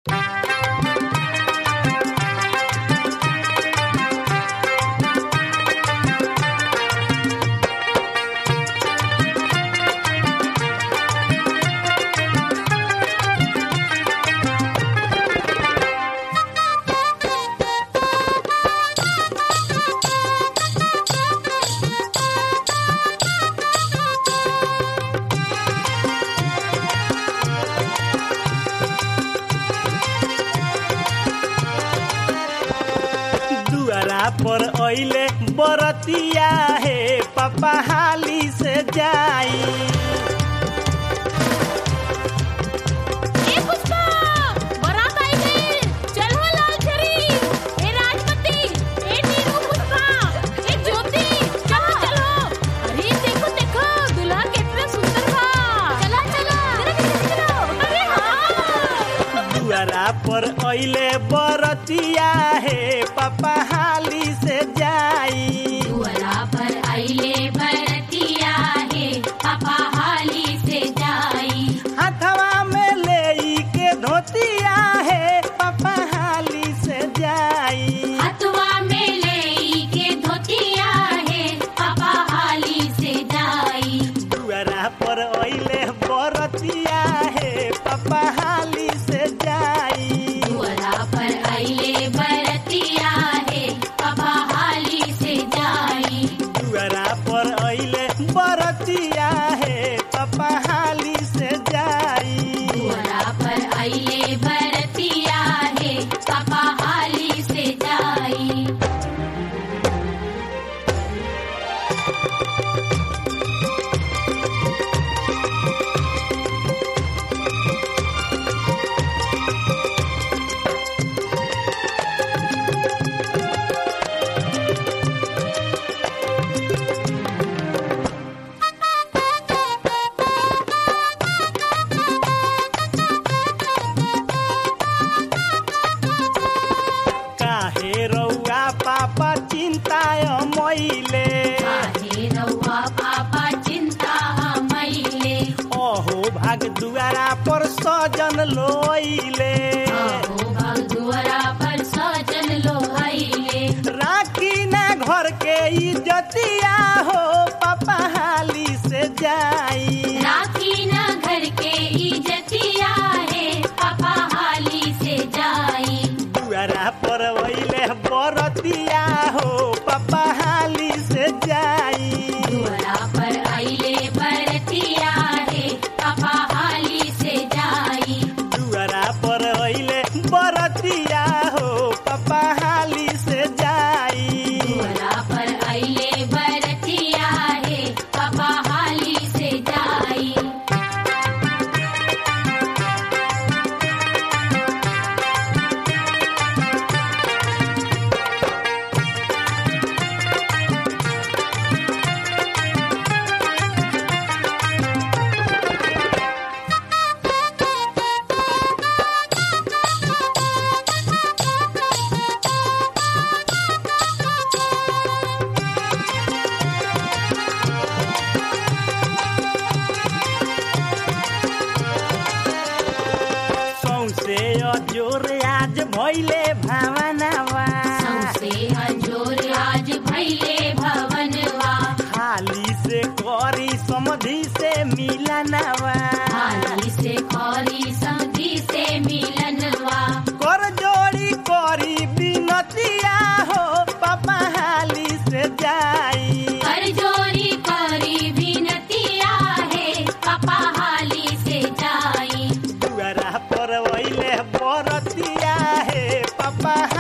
पर अइले बरतिया हे पापा हाली से जाई। ए पुष्पा बारात आई गई, चल हो लाल छरी। ए राजपति, ए नीरू, पुष्पा, ए ज्योति, चलो चलो। अरे देखो देखो दूल्हा कितना सुंदर बा। चला चला जरा पीछे चलो। अरे हाँ दुआरा पर अइले बरतिया हे पापा हाली से जाई। दुआरा पर आइले बरतिया हे पापा हाली से जाई। हाथवा में लेई के धोतिया हे पापा हाली से जाई। हथवा में लेई के धोतिया है पापा हाली से जाई। दुआरा पर अइले बरतिया हे पापा हाली से जाई। दुआरा पर आइले बरतिया है पापा हाली से जाई। दुआरा पर अइले बरतिया हे पापा हाली से जाई। दुआरा पर आइले बरतिया है पापा हाली से जाई। काहे रउआ पापा चिंताय मइले। काहे रउआ पापा चिंता हमइले। ओहो भाग दुआरा पर सजन लोइले। अहो भग दुआरा पर सजन लोहइले। राखी ना घर के इज्जतिया हो पापा हाली से जाई। राखी ना घर के इज्जतिया है पापा हाली से जाई। दुआरा पर अइले बरतिया हो पापा हाली से जाई। दुआरा पर आइले बरतिया है पापा हाली से जाई। दुआरा पर अइले बरतिया हो पापा हाली से जाई। दुआरा पर आइले बरतिया है पापा हाली से जाई। सौंसे अजोर आज भइले भावनावा। सौंसे हजोर आज भइले भवनवा। हाली से करी समधि से मिलनवा। हाली से कौरी समधी से मिलनवा। कर जोड़ी करी बिनतिया हो पापा हाली से जाई। कर जोरी करी विनतिया है पापा हाली से जाई। दुआरा पर अइले बरतिया हे पापा